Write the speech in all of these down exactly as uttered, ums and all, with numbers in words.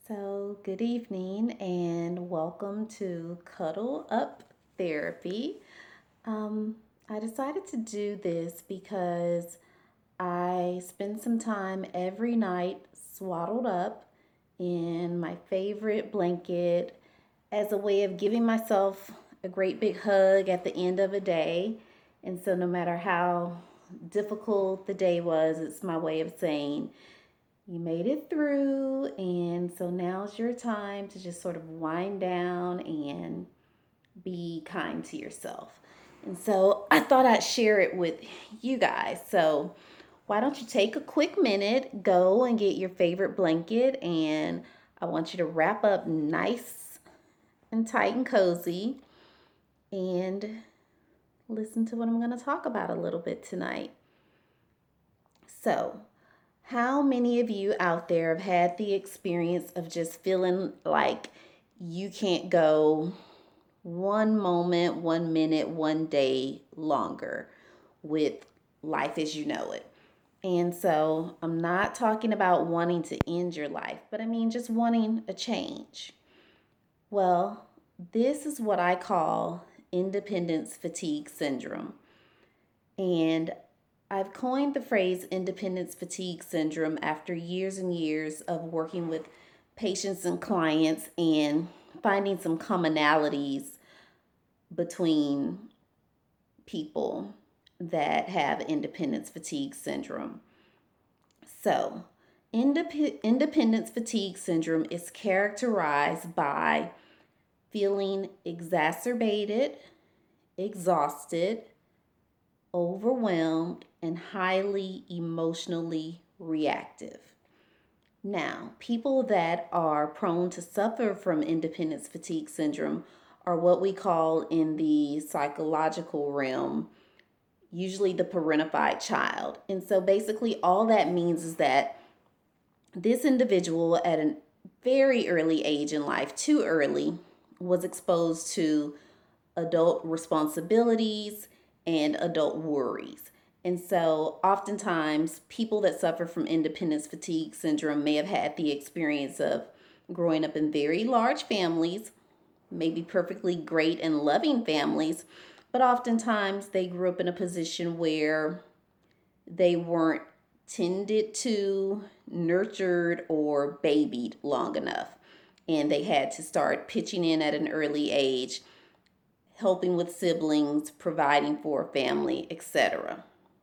So, good evening and welcome to Cuddle Up Therapy. Um, I decided to do this because I spend some time every night swaddled up in my favorite blanket as a way of giving myself a great big hug at the end of a day. And so, no matter how difficult the day was, it's my way of saying, you made it through, and so now's your time to just sort of wind down and be kind to yourself. And so I thought I'd share it with you guys. So, why don't you take a quick minute, go and get your favorite blanket, and I want you to wrap up nice and tight and cozy and listen to what I'm going to talk about a little bit tonight. So, how many of you out there have had the experience of just feeling like you can't go one moment, one minute, one day longer with life as you know it? And so I'm not talking about wanting to end your life, but I mean just wanting a change. Well, this is what I call independence fatigue syndrome. And I've coined the phrase independence fatigue syndrome after years and years of working with patients and clients and finding some commonalities between people that have independence fatigue syndrome. So, indep- independence fatigue syndrome is characterized by feeling exacerbated, exhausted, overwhelmed, and highly emotionally reactive. Now, people that are prone to suffer from independence fatigue syndrome are what we call in the psychological realm, usually the parentified child. And so basically, all that means is that this individual at a very early age in life, too early, was exposed to adult responsibilities and adult worries. And so, oftentimes, people that suffer from independence fatigue syndrome may have had the experience of growing up in very large families, maybe perfectly great and loving families, but oftentimes they grew up in a position where they weren't tended to, nurtured, or babied long enough. And they had to start pitching in at an early age, helping with siblings, providing for a family, et cetera.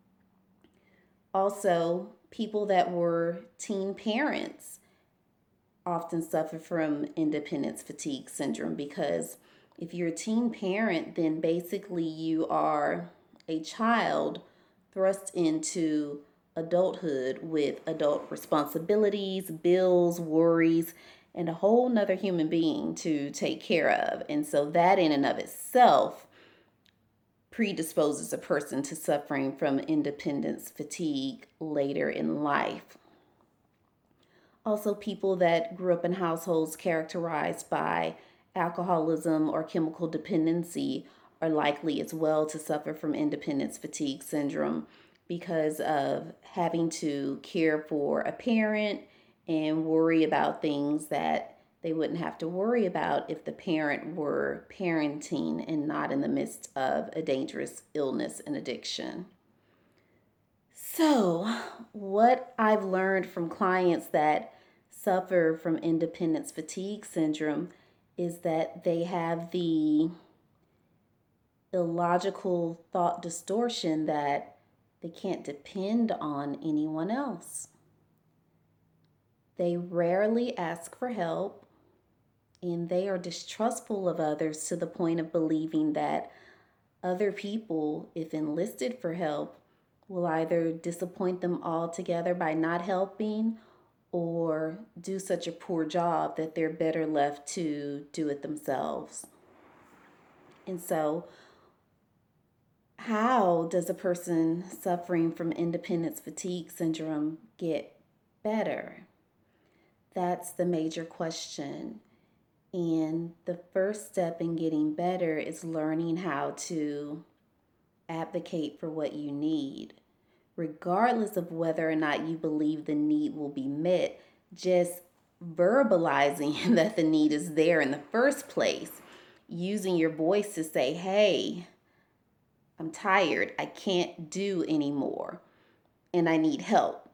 Also, people that were teen parents often suffer from independence fatigue syndrome because if you're a teen parent, then basically you are a child thrust into adulthood with adult responsibilities, bills, worries, and a whole nother human being to take care of. And so that in and of itself predisposes a person to suffering from independence fatigue later in life. Also, people that grew up in households characterized by alcoholism or chemical dependency are likely as well to suffer from independence fatigue syndrome because of having to care for a parent and worry about things that they wouldn't have to worry about if the parent were parenting and not in the midst of a dangerous illness and addiction. So, what I've learned from clients that suffer from independence fatigue syndrome is that they have the illogical thought distortion that they can't depend on anyone else. They rarely ask for help and they are distrustful of others to the point of believing that other people, if enlisted for help, will either disappoint them altogether by not helping or do such a poor job that they're better left to do it themselves. And so, how does a person suffering from independence fatigue syndrome get better? That's the major question. And the first step in getting better is learning how to advocate for what you need, regardless of whether or not you believe the need will be met. Just verbalizing that the need is there in the first place, using your voice to say, hey, I'm tired, I can't do anymore, and I need help.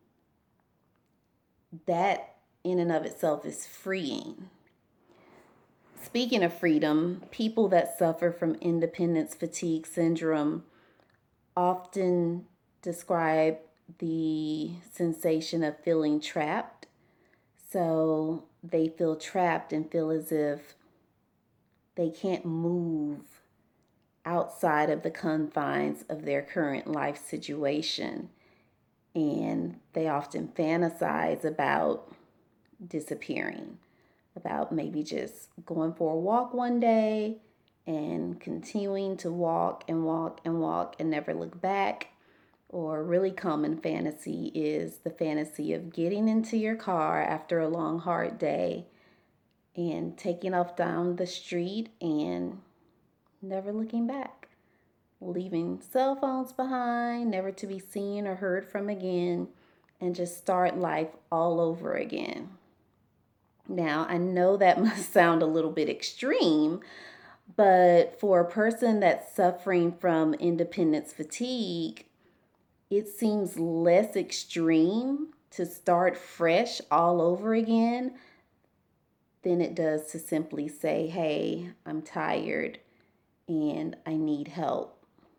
That in and of itself is freeing. Speaking of freedom, people that suffer from independence fatigue syndrome often describe the sensation of feeling trapped. So they feel trapped and feel as if they can't move outside of the confines of their current life situation. And they often fantasize about disappearing, about maybe just going for a walk one day and continuing to walk and walk and walk and never look back. Or a really common fantasy is the fantasy of getting into your car after a long, hard day and taking off down the street and never looking back, leaving cell phones behind, never to be seen or heard from again, and just start life all over again. Now, I know that must sound a little bit extreme, but for a person that's suffering from independence fatigue, it seems less extreme to start fresh all over again than it does to simply say, hey, I'm tired and I need help.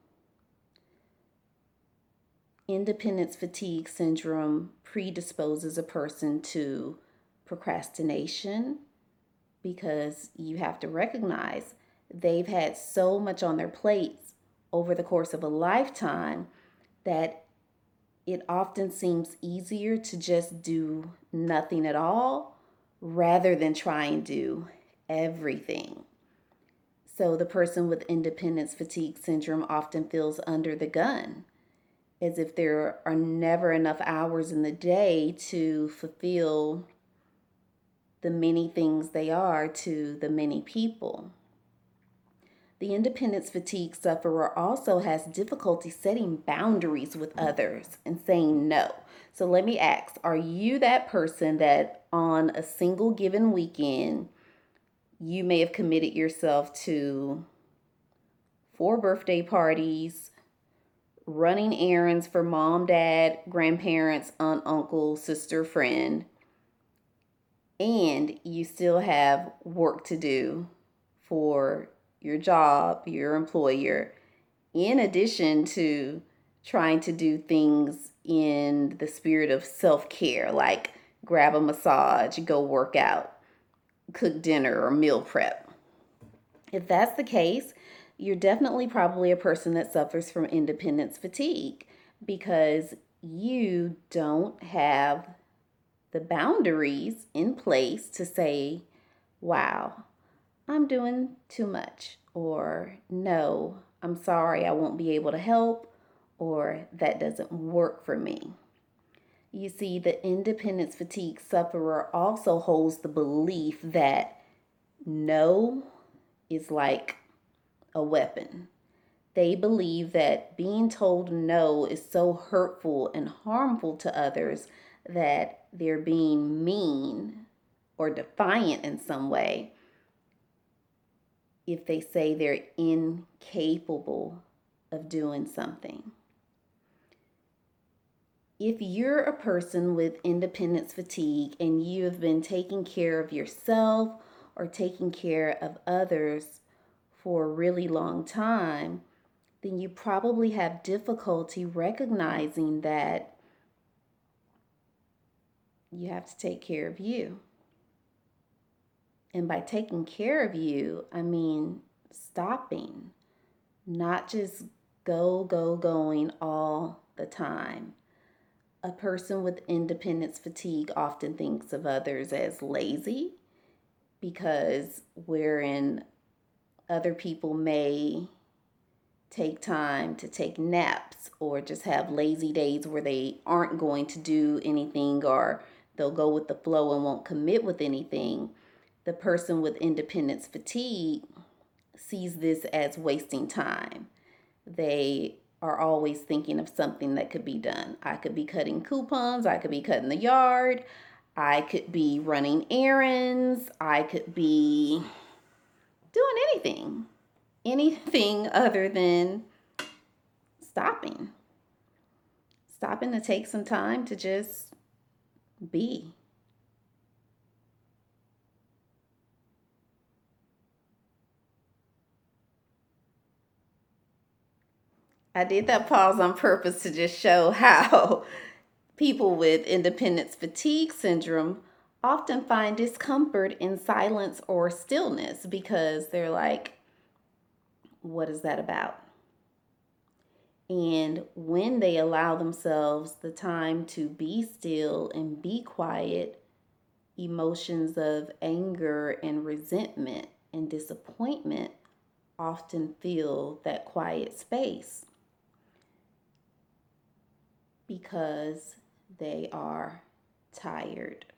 Independence fatigue syndrome predisposes a person to procrastination because you have to recognize they've had so much on their plates over the course of a lifetime that it often seems easier to just do nothing at all rather than try and do everything. So the person with independence fatigue syndrome often feels under the gun, as if there are never enough hours in the day to fulfill the many things they are to the many people. The independence fatigue sufferer also has difficulty setting boundaries with others and saying no. So let me ask, are you that person that on a single given weekend, you may have committed yourself to four birthday parties, running errands for mom, dad, grandparents, aunt, uncle, sister, friend, and you still have work to do for your job, your employer, in addition to trying to do things in the spirit of self-care, like grab a massage, go work out, cook dinner, or meal prep? If that's the case, you're definitely probably a person that suffers from independence fatigue because you don't have the boundaries in place to say, wow, I'm doing too much, or no, I'm sorry, I won't be able to help, or that doesn't work for me. You see, the independence fatigue sufferer also holds the belief that no is like a weapon. They believe that being told no is so hurtful and harmful to others that they're being mean or defiant in some way if they say they're incapable of doing something. If you're a person with independence fatigue and you have been taking care of yourself or taking care of others for a really long time, then you probably have difficulty recognizing that you have to take care of you. And by taking care of you, I mean stopping, not just go, go, going all the time. A person with independence fatigue often thinks of others as lazy because wherein other people may take time to take naps or just have lazy days where they aren't going to do anything or they'll go with the flow and won't commit with anything, the person with independence fatigue sees this as wasting time. They are always thinking of something that could be done. I could be cutting coupons, I could be cutting the yard, I could be running errands. I could be doing anything, anything other than stopping. Stopping to take some time to just be. I did that pause on purpose to just show how people with independence fatigue syndrome often find discomfort in silence or stillness because they're like, what is that about? And when they allow themselves the time to be still and be quiet, emotions of anger and resentment and disappointment often fill that quiet space because they are tired.